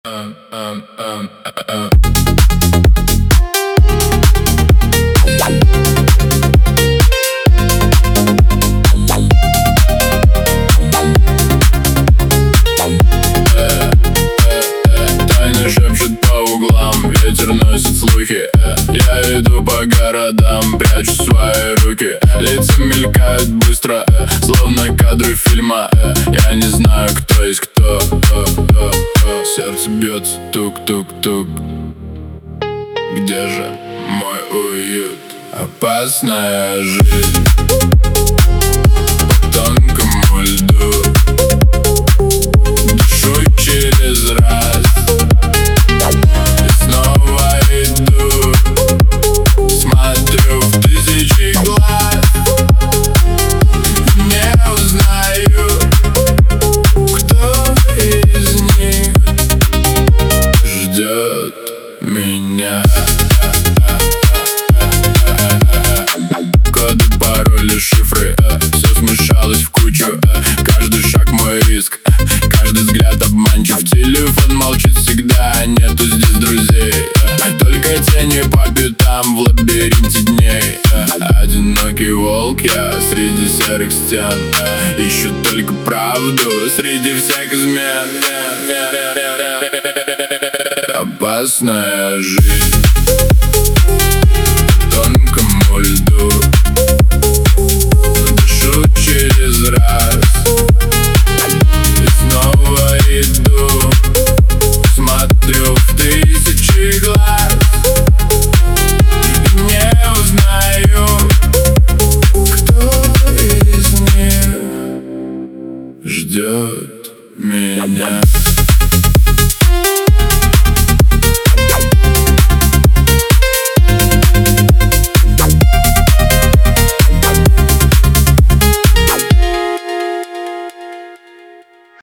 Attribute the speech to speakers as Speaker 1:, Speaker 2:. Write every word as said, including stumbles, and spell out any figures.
Speaker 1: Um, um, um, um. Тайна шепчет по углам, ветер носит слухи. Я иду по городам, прячу свои руки. Лица мелькают быстро, словно кадры фильма. Я не знаю, кто есть кто. Сердце бьется тук-тук-тук. Где же мой уют? Опасная жизнь по тонкому льду. Дышу через раз и снова иду. Смотрю в тысячи глаз, не узнаю, кто из них ждет меня. Коды, пароли, шифры, все смешалось в кучу. Каждый шаг мой риск, каждый взгляд обманчив. Телефон молчит всегда, нету здесь друзей. Только тени по пятам в лабиринте дней. Одинокий волк я среди серых стен. Ищу только правду среди всех измен. Опасная жизнь по тонкому льду. Дышу через раз и снова иду.